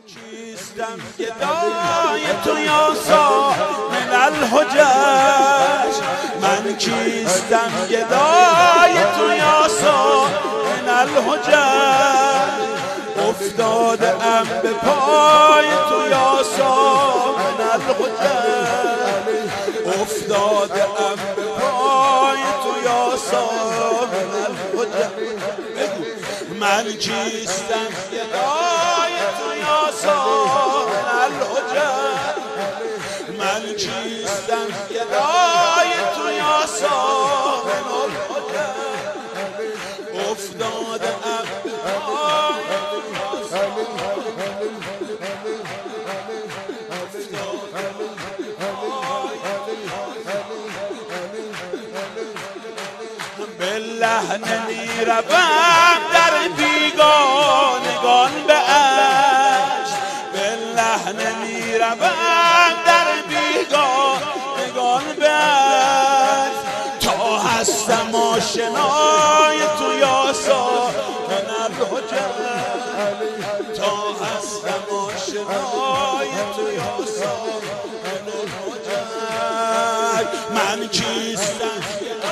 چیستم گدای تو یا سامن الحجج، من چیستم گدای تو یا سامن الحجج، افتاده ام به پای تو یا سامن الحجج، افتاده ام به پای تو یا سامن الحجج. من چیستم گدای تو یا سامن الحجج، من چیستم گدای تو یا سامن الحجج، افتاده ام به پای بالله نمیروم در بیگانگان به عشق، بالله نمیروم در بیگانگان به عشق، تا هستم آشنای تو یا سامن الحجج، تا هستم آشنای تو یا سامن الحجج. من چیستم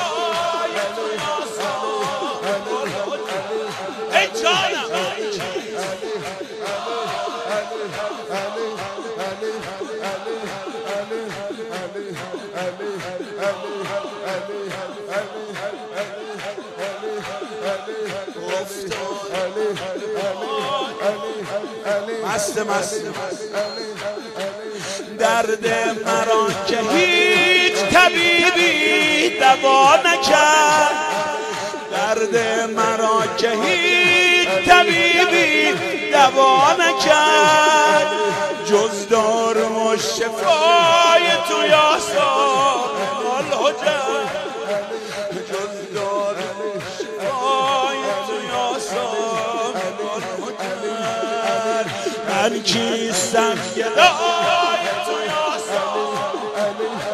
مست درد مرا که هیچ طبیبی دوا نکرد، درد مرا که هیچ طبیبی دوا نکرد، جز دارو و شفای تو یا سامن الحجج، جز دارو و شفای تو یا سامن الحجج. من چیستم گدای تو یا سامن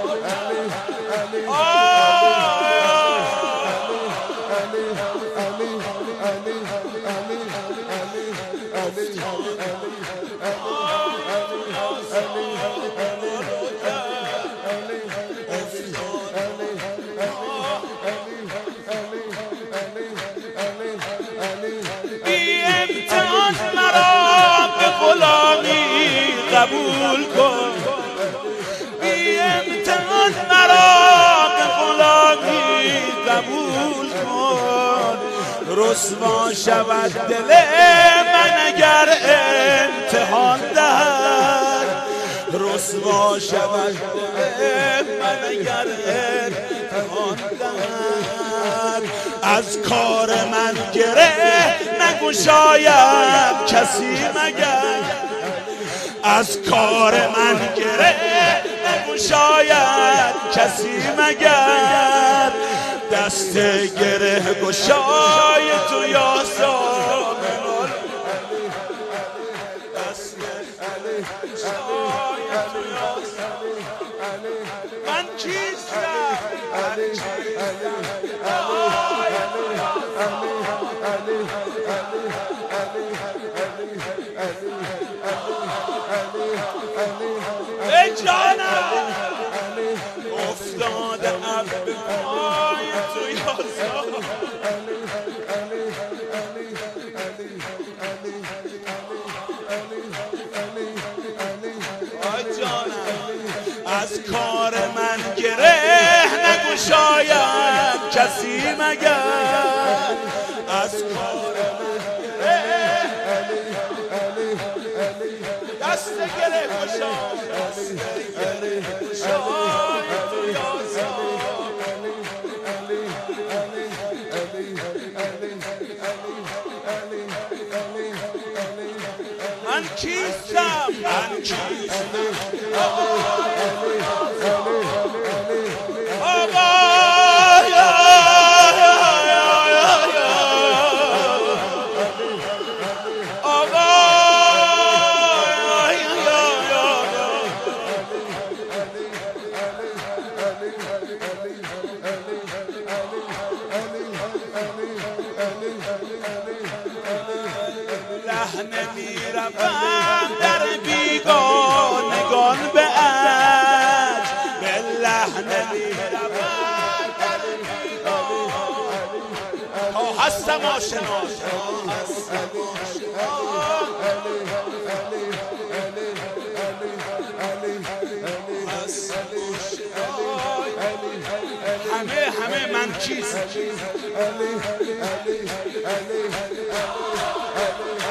قبول کن، بی امتحان مرا به غلامی قبول کن، رسوا شود دل من اگر امتحان دهد، رسوا شود دل من اگر امتحان دهد، از کار من گره نگشاید کسی مگر، از کار من گره نگشاید کسی مگر، دست گره گشای تو یا سامن الحجج، دست گره گشای تو یا سامن الحجج. من چیستم ای جانم، افتاده ام به پای تو یا سامن ای جانم، از کار من گره نگشاید کسی مگر، از کار من گره دست گره گشای، دست گره گشای تو یا سامن من چیستم، من چیستم نمیروم در ناشناس همه من چیست